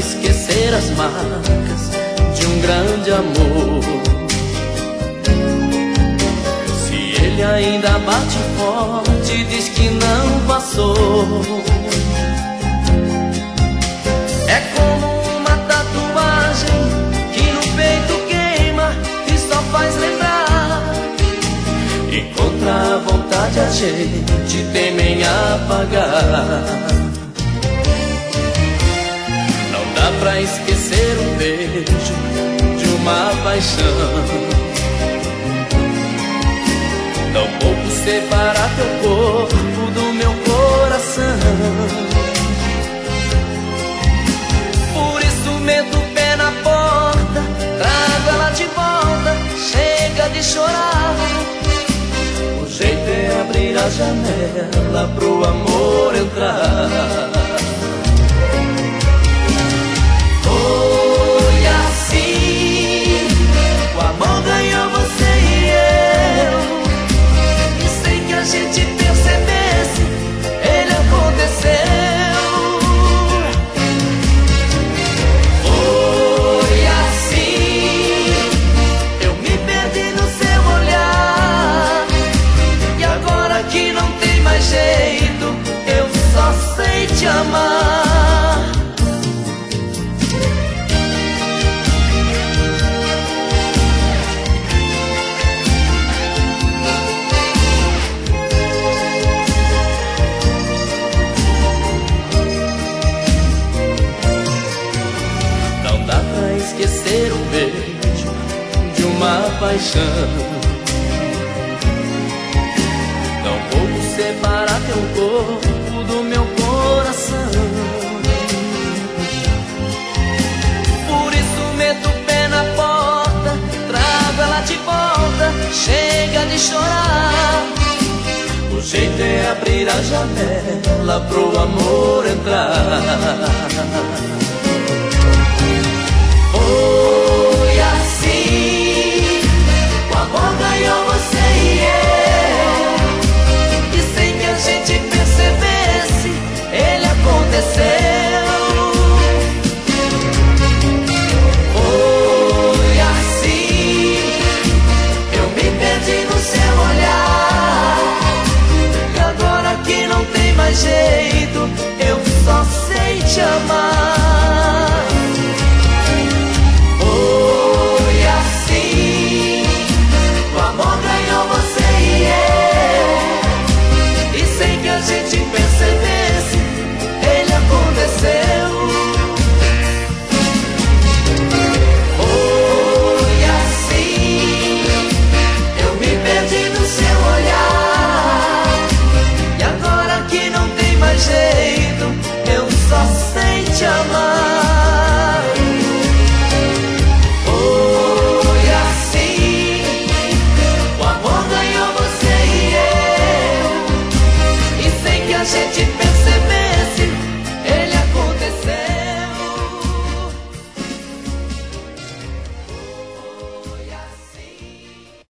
esquecer as marcas de um grande amor. Se ele ainda bate forte, diz que não passou. É como uma tatuagem que no peito queima e só faz lembrar. E contra a vontade a gente teme em apagar. Não dá pra esquecer um beijo de uma paixão, tampouco separar teu corpo do meu coração. Por isso meto o pé na porta, trago ela de volta, chega de chorar. O jeito é abrir a janela pro amor entrar. Foi assim, o amor ganhou você e eu, e sem que a gente percebesse, ele aconteceu. Foi assim, eu me perdi no seu olhar, e agora que não tem mais jeito, eu só sei te amar. Esquecer o beijo de uma paixão, tampouco separar teu corpo do meu coração. Por isso meto o pé na porta, trago ela de volta, chega de chorar. O jeito é abrir a janela pro amor entrar.